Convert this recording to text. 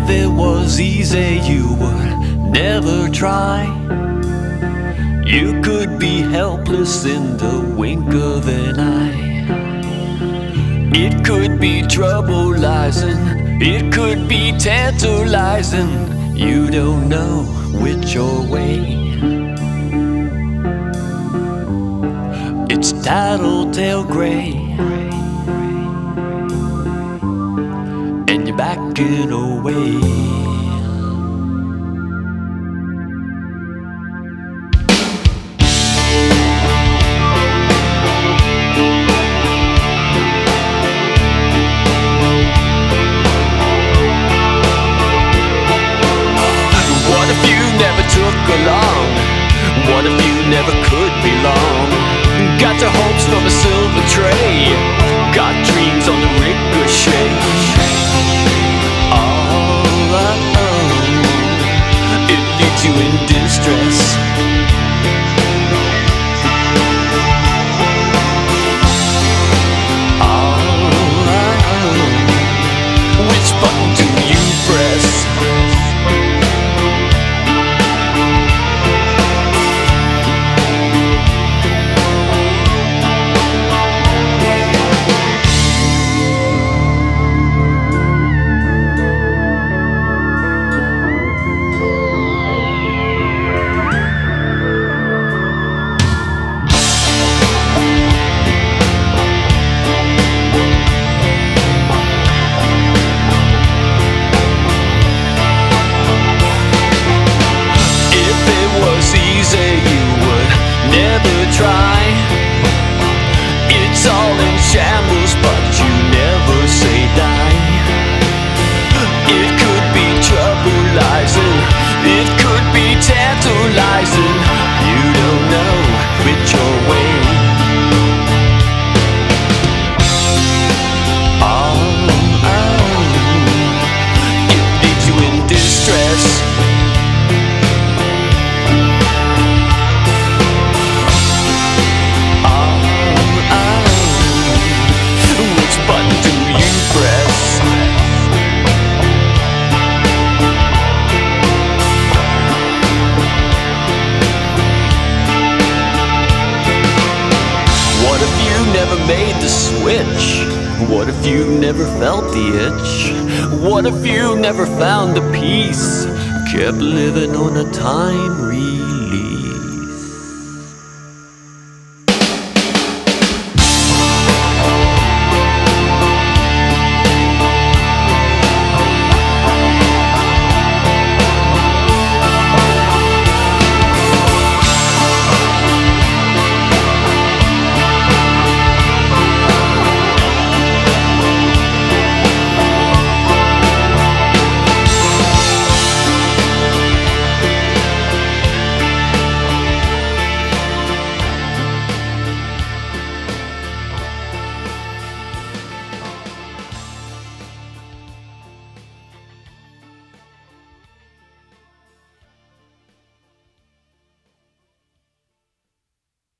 If it was easy, you would never try. You could be helpless in the wink of an eye. It could be troublizing, it could be tantalizing. You don't know which your way. It's tattletale gray, and you're backing away. Along. What if you never could belong? Got your hopes from a silver tray, got dreams on the ricochet. Oh, it leaves you in distress. Oh, which button do you press? Try. It's all in shambles, but you never say die. It could be troublizing, it could be tantalizing. You don't know which your way. Oh, it leaves you in distress. What if you never made the switch? What if you never felt the itch? What if you never found the peace? Kept living on a time read.